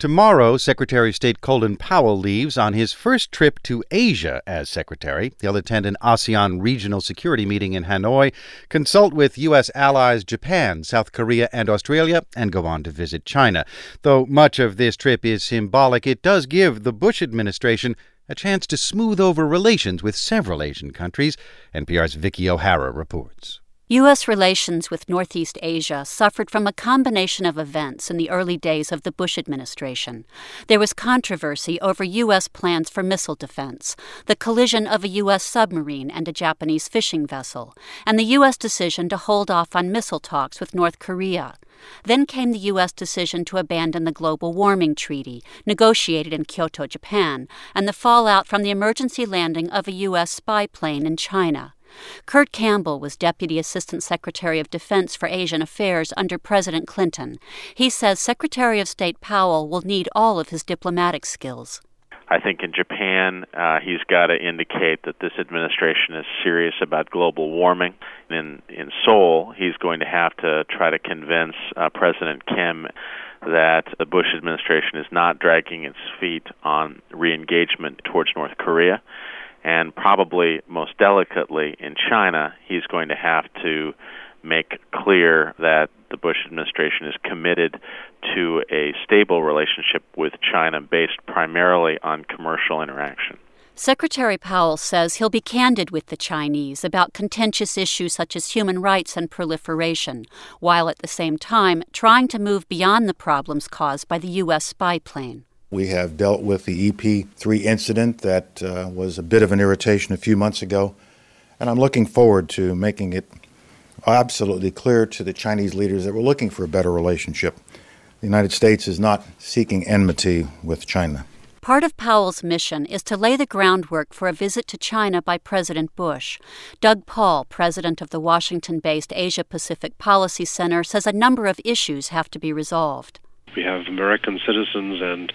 Tomorrow, Secretary of State Colin Powell leaves on his first trip to Asia as secretary. He'll attend an ASEAN regional security meeting in Hanoi, consult with U.S. allies Japan, South Korea, and Australia, and go on to visit China. Though much of this trip is symbolic, it does give the Bush administration a chance to smooth over relations with several Asian countries. NPR's Vicky O'Hara reports. U.S. relations with Northeast Asia suffered from a combination of events in the early days of the Bush administration. There was controversy over U.S. plans for missile defense, the collision of a U.S. submarine and a Japanese fishing vessel, and the U.S. decision to hold off on missile talks with North Korea. Then came the U.S. decision to abandon the Global Warming Treaty, negotiated in Kyoto, Japan, and the fallout from the emergency landing of a U.S. spy plane in China. Kurt Campbell was Deputy Assistant Secretary of Defense for Asian Affairs under President Clinton. He says Secretary of State Powell will need all of his diplomatic skills. I think in Japan, he's got to indicate that this administration is serious about global warming. In Seoul, he's going to have to try to convince President Kim that the Bush administration is not dragging its feet on re-engagement towards North Korea. And probably most delicately in China, he's going to have to make clear that the Bush administration is committed to a stable relationship with China based primarily on commercial interaction. Secretary Powell says he'll be candid with the Chinese about contentious issues such as human rights and proliferation, while at the same time trying to move beyond the problems caused by the U.S. spy plane. We have dealt with the EP-3 incident that was a bit of an irritation a few months ago, and I'm looking forward to making it absolutely clear to the Chinese leaders that we're looking for a better relationship. The United States is not seeking enmity with China. Part of Powell's mission is to lay the groundwork for a visit to China by President Bush. Doug Paul, president of the Washington-based Asia-Pacific Policy Center, says a number of issues have to be resolved. We have American citizens and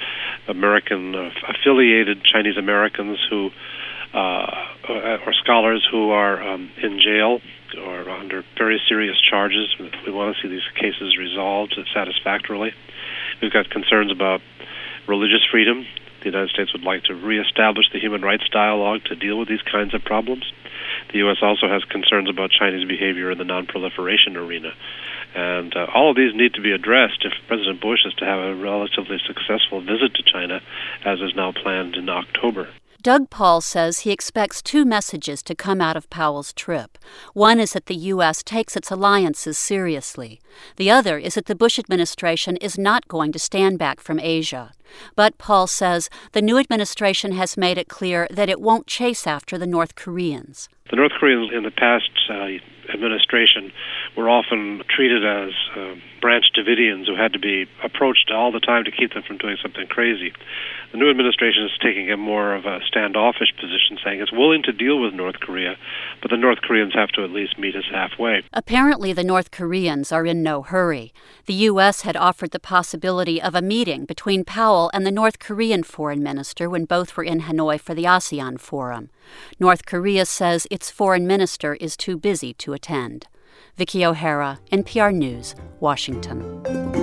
American-affiliated Chinese Americans who are scholars who are in jail or under very serious charges. We want to see these cases resolved satisfactorily. We've got concerns about religious freedom. The United States would like to reestablish the human rights dialogue to deal with these kinds of problems. The U.S. also has concerns about Chinese behavior in the nonproliferation arena. And all of these need to be addressed if President Bush is to have a relatively successful visit to China, as is now planned in October. Doug Paul says he expects two messages to come out of Powell's trip. One is that the U.S. takes its alliances seriously. The other is that the Bush administration is not going to stand back from Asia. But Paul says the new administration has made it clear that it won't chase after the North Koreans. The North Koreans in the past administration were often treated as branch Davidians who had to be approached all the time to keep them from doing something crazy. The new administration is taking a more of a standoffish position, saying it's willing to deal with North Korea, but the North Koreans have to at least meet us halfway. Apparently, the North Koreans are in no hurry. The U.S. had offered the possibility of a meeting between Powell and the North Korean foreign minister when both were in Hanoi for the ASEAN Forum. North Korea says its foreign minister is too busy to attend. Vicky O'Hara, NPR News, Washington.